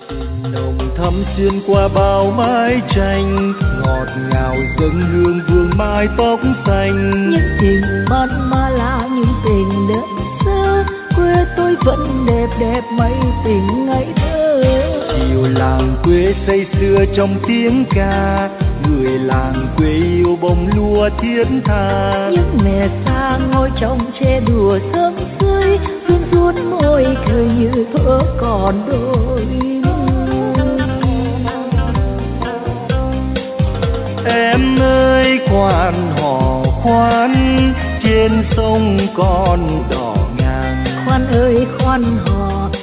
nồng thắm xuyên qua bao mái tranh, ngọt ngào dâng hương vương mái tóc xanh. Những tình man ma là những tình đơn sơ, quê tôi vẫn đẹp đẹp mấy tình ngây thơ. Chiều làng quê say sưa trong tiếng ca, người làng quê yêu bông lúa thiết tha. Những mẹ xa ngồi trong che đùa sớm tươi, run run môi cười như thuở còn đôi. Em ơi quan hò khoan, trên sông con đò ngang. Khoan ơi khoan hò,